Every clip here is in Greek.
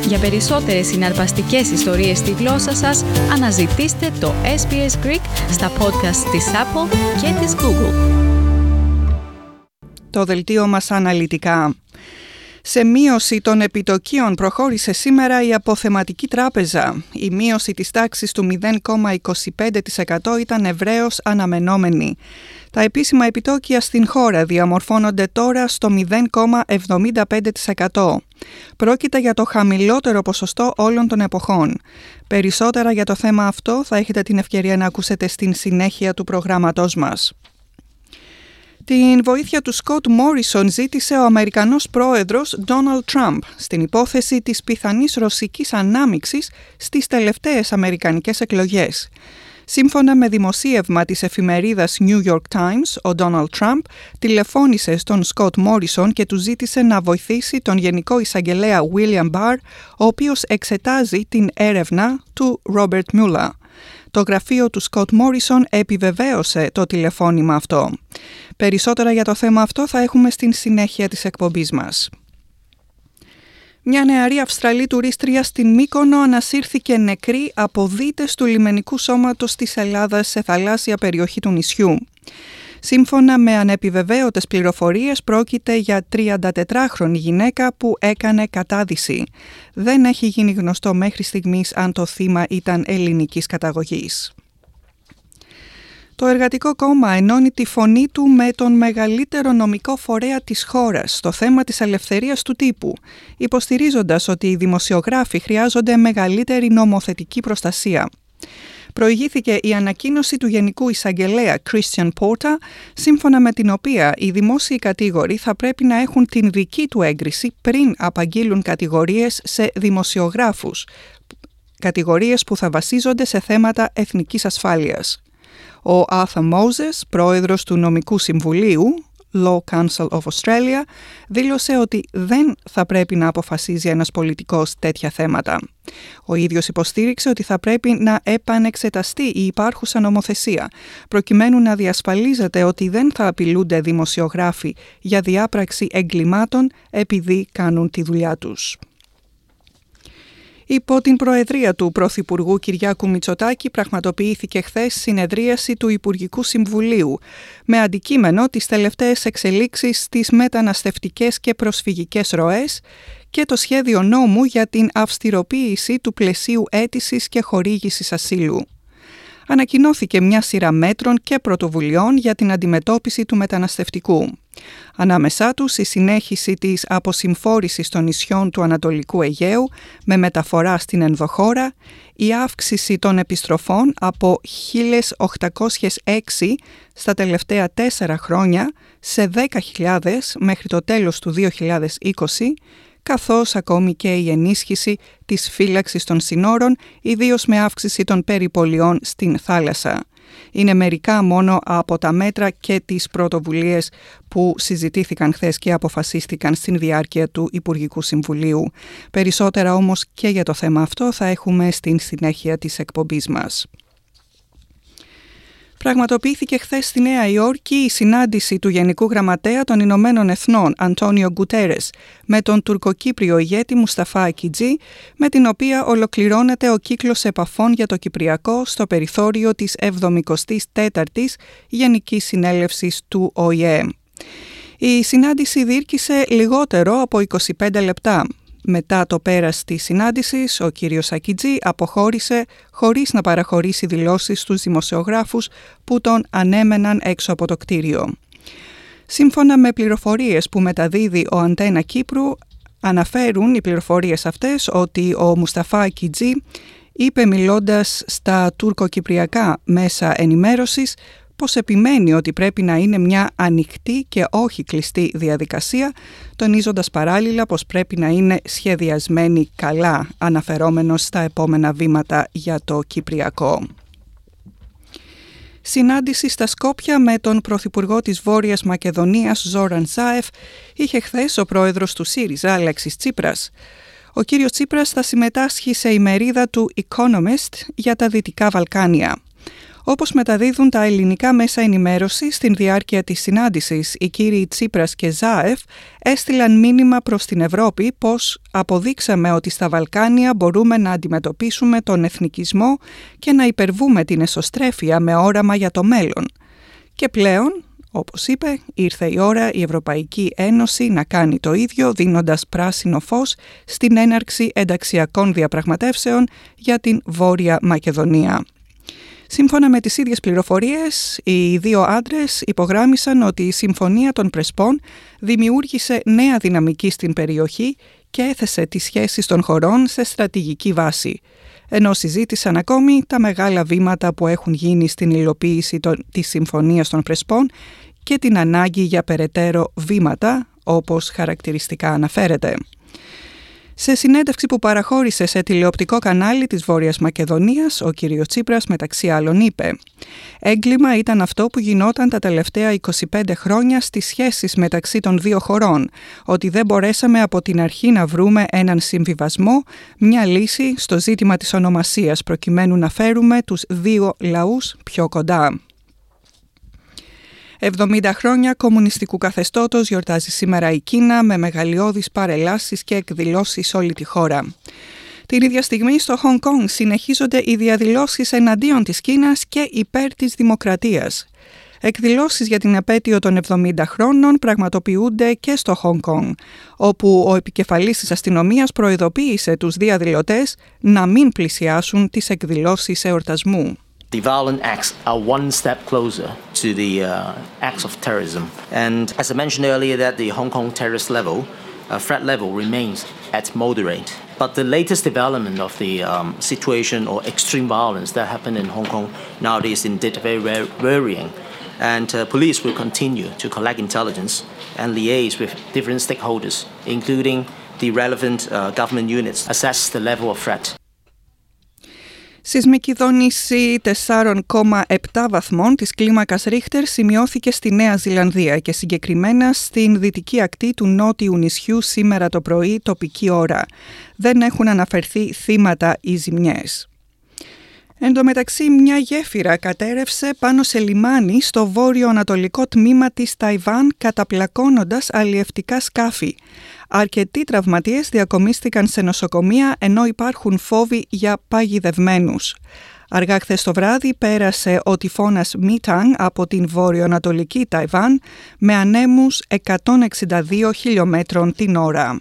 Για περισσότερες συναρπαστικές ιστορίες στη γλώσσα σας, αναζητήστε το SBS Greek στα podcast της Apple και της Google. Το δελτίο μας αναλυτικά. Σε μείωση των επιτοκίων προχώρησε σήμερα η Αποθεματική Τράπεζα. Η μείωση της τάξης του 0,25% ήταν ευρέως αναμενόμενη. Τα επίσημα επιτόκια στην χώρα διαμορφώνονται τώρα στο 0,75%. Πρόκειται για το χαμηλότερο ποσοστό όλων των εποχών. Περισσότερα για το θέμα αυτό θα έχετε την ευκαιρία να ακούσετε στην συνέχεια του προγράμματός μας. Την βοήθεια του Σκοτ Μόρισον ζήτησε ο Αμερικανός πρόεδρος Ντόναλντ Τραμπ στην υπόθεση της πιθανής ρωσικής ανάμειξης στις τελευταίες αμερικανικές εκλογές. Σύμφωνα με δημοσίευμα της εφημερίδας New York Times, ο Ντόναλντ Τραμπ τηλεφώνησε στον Σκοτ Μόρισον και του ζήτησε να βοηθήσει τον Γενικό Εισαγγελέα William Barr, ο οποίος εξετάζει την έρευνα του Ρόμπερτ Μιούλερ. Το γραφείο του Σκοτ Μόρισον επιβεβαίωσε το τηλεφώνημα αυτό. Περισσότερα για το θέμα αυτό θα έχουμε στην συνέχεια της εκπομπής μας. Μια νεαρή Αυστραλή τουρίστρια στην Μύκονο ανασύρθηκε νεκρή από δίτες του λιμενικού σώματος της Ελλάδας σε θαλάσσια περιοχή του νησιού. Σύμφωνα με ανεπιβεβαίωτες πληροφορίες, πρόκειται για 34χρονη γυναίκα που έκανε κατάδυση. Δεν έχει γίνει γνωστό μέχρι στιγμής αν το θύμα ήταν ελληνικής καταγωγής. Το Εργατικό Κόμμα ενώνει τη φωνή του με τον μεγαλύτερο νομικό φορέα της χώρας στο θέμα της ελευθερίας του τύπου, υποστηρίζοντας ότι οι δημοσιογράφοι χρειάζονται μεγαλύτερη νομοθετική προστασία. Προηγήθηκε η ανακοίνωση του Γενικού Εισαγγελέα Christian Porter, σύμφωνα με την οποία οι δημόσιοι κατήγοροι θα πρέπει να έχουν την δική του έγκριση πριν απαγγείλουν κατηγορίες σε δημοσιογράφους, κατηγορίες που θα βασίζονται σε θέματα εθνικής ασφάλειας. Ο Arthur Moses, πρόεδρος του Νομικού Συμβουλίου, Law Council of Australia, δήλωσε ότι δεν θα πρέπει να αποφασίζει ένας πολιτικός τέτοια θέματα. Ο ίδιος υποστήριξε ότι θα πρέπει να επανεξεταστεί η υπάρχουσα νομοθεσία, προκειμένου να διασφαλίζεται ότι δεν θα απειλούνται δημοσιογράφοι για διάπραξη εγκλημάτων επειδή κάνουν τη δουλειά τους. Υπό την προεδρία του Πρωθυπουργού Κυριάκου Μητσοτάκη πραγματοποιήθηκε χθες συνεδρίαση του Υπουργικού Συμβουλίου με αντικείμενο τις τελευταίες εξελίξεις στις μεταναστευτικές και προσφυγικές ροές και το σχέδιο νόμου για την αυστηροποίηση του πλαισίου αίτησης και χορήγησης ασύλου. Ανακοινώθηκε μια σειρά μέτρων και πρωτοβουλειών για την αντιμετώπιση του μεταναστευτικού. Ανάμεσά τους η συνέχιση της αποσυμφόρησης των νησιών του Ανατολικού Αιγαίου με μεταφορά στην ενδοχώρα, η αύξηση των επιστροφών από 1.806 στα τελευταία 4 χρόνια σε 10.000 μέχρι το τέλος του 2020, καθώς ακόμη και η ενίσχυση της φύλαξης των συνόρων, ιδίως με αύξηση των περιπολιών στην θάλασσα. Είναι μερικά μόνο από τα μέτρα και τις πρωτοβουλίες που συζητήθηκαν χθες και αποφασίστηκαν στην διάρκεια του Υπουργικού Συμβουλίου. Περισσότερα όμως και για το θέμα αυτό θα έχουμε στην συνέχεια της εκπομπής μας. Πραγματοποιήθηκε χθες στη Νέα Υόρκη η συνάντηση του Γενικού Γραμματέα των Ηνωμένων Εθνών, Αντώνιο Γκουτέρες, με τον τουρκοκύπριο ηγέτη Μουσταφά Ακιτζή, με την οποία ολοκληρώνεται ο κύκλος επαφών για το Κυπριακό στο περιθώριο της 74ης Γενικής Συνέλευσης του ΟΗΕ. Η συνάντηση διήρκησε λιγότερο από 25 λεπτά. Μετά το πέρας της συνάντησης, ο κύριος Ακιτζή αποχώρησε χωρίς να παραχωρήσει δηλώσεις στους δημοσιογράφους που τον ανέμεναν έξω από το κτίριο. Σύμφωνα με πληροφορίες που μεταδίδει ο Αντένα Κύπρου, αναφέρουν οι πληροφορίες αυτές ότι ο Μουσταφά Ακιτζή είπε μιλώντας στα τουρκοκυπριακά μέσα ενημέρωσης πως επιμένει ότι πρέπει να είναι μια ανοιχτή και όχι κλειστή διαδικασία, τονίζοντας παράλληλα πως πρέπει να είναι σχεδιασμένη καλά, αναφερόμενος στα επόμενα βήματα για το Κυπριακό. Συνάντηση στα Σκόπια με τον Πρωθυπουργό της Βόρειας Μακεδονίας, Ζόραν Ζάεφ, είχε χθες ο πρόεδρος του ΣΥΡΙΖΑ, Αλέξης Τσίπρας. Ο κύριος Τσίπρας θα συμμετάσχει σε ημερίδα του Economist για τα Δυτικά Βαλκάνια. Όπως μεταδίδουν τα ελληνικά μέσα ενημέρωσης, στην διάρκεια της συνάντησης, οι κύριοι Τσίπρας και Ζάεφ έστειλαν μήνυμα προς την Ευρώπη πως αποδείξαμε ότι στα Βαλκάνια μπορούμε να αντιμετωπίσουμε τον εθνικισμό και να υπερβούμε την εσωστρέφεια με όραμα για το μέλλον. Και πλέον, όπως είπε, ήρθε η ώρα η Ευρωπαϊκή Ένωση να κάνει το ίδιο, δίνοντας πράσινο φως στην έναρξη ενταξιακών διαπραγματεύσεων για την Βόρεια Μακεδονία. Σύμφωνα με τις ίδιες πληροφορίες, οι δύο άντρες υπογράμμισαν ότι η Συμφωνία των Πρεσπών δημιούργησε νέα δυναμική στην περιοχή και έθεσε τις σχέσεις των χωρών σε στρατηγική βάση, ενώ συζήτησαν ακόμη τα μεγάλα βήματα που έχουν γίνει στην υλοποίηση της Συμφωνίας των Πρεσπών και την ανάγκη για περαιτέρω βήματα, όπως χαρακτηριστικά αναφέρεται. Σε συνέντευξη που παραχώρησε σε τηλεοπτικό κανάλι της Βόρειας Μακεδονίας, ο κ. Τσίπρας μεταξύ άλλων είπε «Έγκλημα ήταν αυτό που γινόταν τα τελευταία 25 χρόνια στις σχέσεις μεταξύ των δύο χωρών, ότι δεν μπορέσαμε από την αρχή να βρούμε έναν συμβιβασμό, μια λύση στο ζήτημα της ονομασίας προκειμένου να φέρουμε τους δύο λαούς πιο κοντά». 70 χρόνια κομμουνιστικού καθεστώτος γιορτάζει σήμερα η Κίνα με μεγαλειώδεις παρελάσεις και εκδηλώσεις σε όλη τη χώρα. Την ίδια στιγμή στο Χονγκ Κονγκ συνεχίζονται οι διαδηλώσεις εναντίον της Κίνας και υπέρ της δημοκρατίας. Εκδηλώσεις για την επέτειο των 70 χρόνων πραγματοποιούνται και στο Χονγκ Κονγκ, όπου ο επικεφαλής της αστυνομίας προειδοποίησε τους διαδηλωτές να μην πλησιάσουν τις εκδηλώσεις εορτασμού. The violent acts are one step closer to the acts of terrorism. And as I mentioned earlier, that the Hong Kong terrorist threat level remains at moderate. But the latest development of the situation or extreme violence that happened in Hong Kong nowadays is indeed very worrying. And police will continue to collect intelligence and liaise with different stakeholders, including the relevant government units, assess the level of threat. Σεισμική δόνηση 4,7 βαθμών της κλίμακας Ρίχτερ σημειώθηκε στη Νέα Ζηλανδία και συγκεκριμένα στην δυτική ακτή του νότιου νησιού σήμερα το πρωί τοπική ώρα. Δεν έχουν αναφερθεί θύματα ή ζημιές. Εν τω μεταξύ, μια γέφυρα κατέρευσε πάνω σε λιμάνι στο βόρειο-ανατολικό τμήμα της Ταϊβάν καταπλακώνοντας αλλιευτικά σκάφη. Αρκετοί τραυματίες διακομίστηκαν σε νοσοκομεία ενώ υπάρχουν φόβοι για παγιδευμένους. Αργά χθες το βράδυ πέρασε ο τυφώνας Μίτανγκ από την βόρειο-ανατολική Ταϊβάν με ανέμους 162 χιλιόμετρων την ώρα.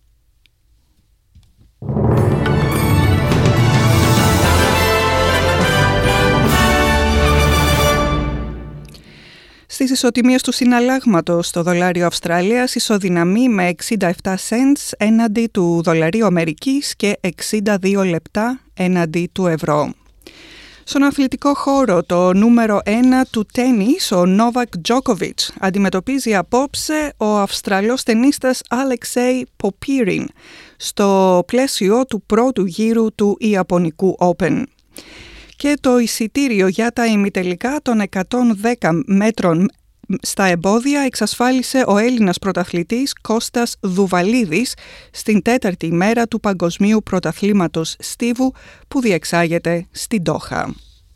Στις ισοτιμίες του συναλλάγματος, το δολάριο Αυστραλίας ισοδυναμεί με 67 cents έναντι του δολαρίου Αμερικής και 62 λεπτά έναντι του ευρώ. Στον αθλητικό χώρο, το νούμερο 1 του τένις, ο Novak Djokovic, αντιμετωπίζει απόψε ο Αυστραλός τενίστας Alexei Popyrin στο πλαίσιο του πρώτου γύρου του Ιαπωνικού Open. Και το εισιτήριο για τα ημιτελικά των 110 μέτρων στα εμπόδια εξασφάλισε ο Έλληνας πρωταθλητής Κώστας Δουβαλίδης στην τέταρτη ημέρα του Παγκοσμίου Πρωταθλήματος Στίβου που διεξάγεται στην Ντόχα.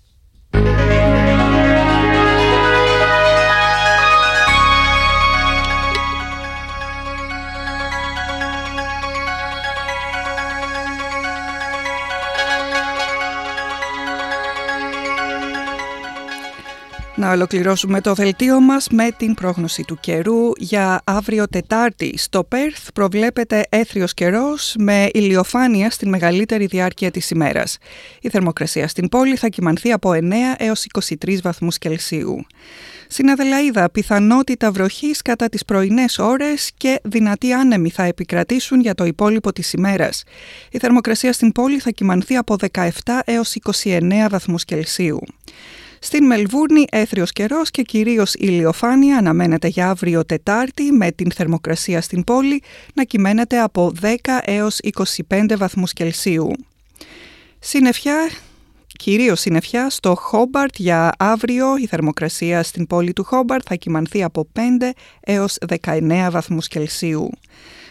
Να ολοκληρώσουμε το δελτίο μας με την πρόγνωση του καιρού για αύριο Τετάρτη. Στο Πέρθ προβλέπεται έθριος καιρός με ηλιοφάνεια στην μεγαλύτερη διάρκεια της ημέρας. Η θερμοκρασία στην πόλη θα κυμανθεί από 9 έως 23 βαθμούς Κελσίου. Στην Αδελαΐδα πιθανότητα βροχής κατά τις πρωινές ώρες και δυνατοί άνεμοι θα επικρατήσουν για το υπόλοιπο της ημέρας. Η θερμοκρασία στην πόλη θα κυμανθεί από 17 έως 29 βαθμούς Κελσίου. Στην Μελβούρνη έθριος καιρός και κυρίως ηλιοφάνεια αναμένεται για αύριο Τετάρτη με την θερμοκρασία στην πόλη να κυμαίνεται από 10 έως 25 βαθμούς Κελσίου. Συννεφιά, κυρίως συννεφιά στο Χόμπαρτ για αύριο. Η θερμοκρασία στην πόλη του Χόμπαρτ θα κυμανθεί από 5 έως 19 βαθμούς Κελσίου.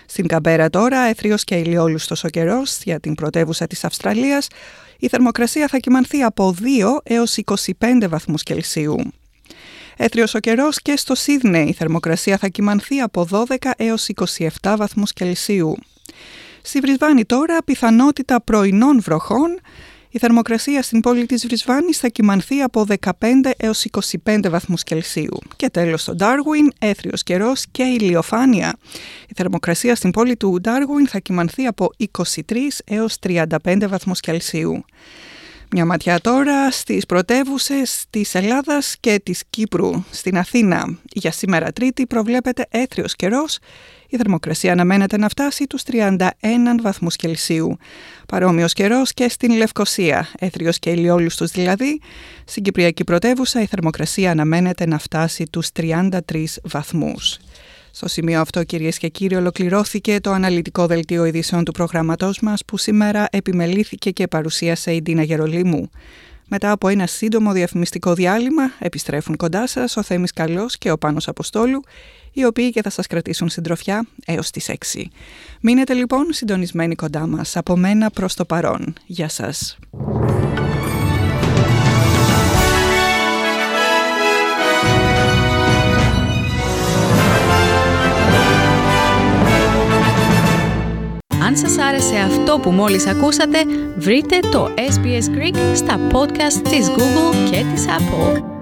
Στην Καμπέρα τώρα, έθριος και ηλιόλουστος ο καιρός για την πρωτεύουσα της Αυστραλίας. Η θερμοκρασία θα κυμανθεί από 2 έως 25 βαθμούς Κελσίου. Έθριος ο καιρός και στο Σίδνεϊ, η θερμοκρασία θα κυμανθεί από 12 έως 27 βαθμούς Κελσίου. Στη Βρισβάνη τώρα, πιθανότητα πρωινών βροχών. Η θερμοκρασία στην πόλη της Βρισβάνης θα κυμανθεί από 15 έως 25 βαθμούς Κελσίου. Και τέλος στο Ντάρουιν, έθριος καιρός και ηλιοφάνεια. Η θερμοκρασία στην πόλη του Ντάρουιν θα κυμανθεί από 23 έως 35 βαθμούς Κελσίου. Μια ματιά τώρα στις πρωτεύουσες της Ελλάδας και της Κύπρου. Στην Αθήνα, για σήμερα Τρίτη, προβλέπεται έθριος καιρός. Η θερμοκρασία αναμένεται να φτάσει τους 31 βαθμούς Κελσίου. Παρόμοιος καιρός και στην Λευκοσία, έθριος και ηλιόλουστος δηλαδή. Στην Κυπριακή πρωτεύουσα η θερμοκρασία αναμένεται να φτάσει τους 33 βαθμούς. Στο σημείο αυτό, κυρίες και κύριοι, ολοκληρώθηκε το αναλυτικό δελτίο ειδήσεων του προγράμματός μας που σήμερα επιμελήθηκε και παρουσίασε η Ντίνα Γερολίμου. Μετά από ένα σύντομο διαφημιστικό διάλειμμα επιστρέφουν κοντά σας ο Θέμης Καλός και ο Πάνος Αποστόλου, οι οποίοι και θα σας κρατήσουν συντροφιά έως τις 6. Μείνετε λοιπόν συντονισμένοι κοντά μας. Από μένα προς το παρόν. Γεια σας. Αν σας άρεσε αυτό που μόλις ακούσατε, βρείτε το SBS Greek στα podcast της Google και της Apple.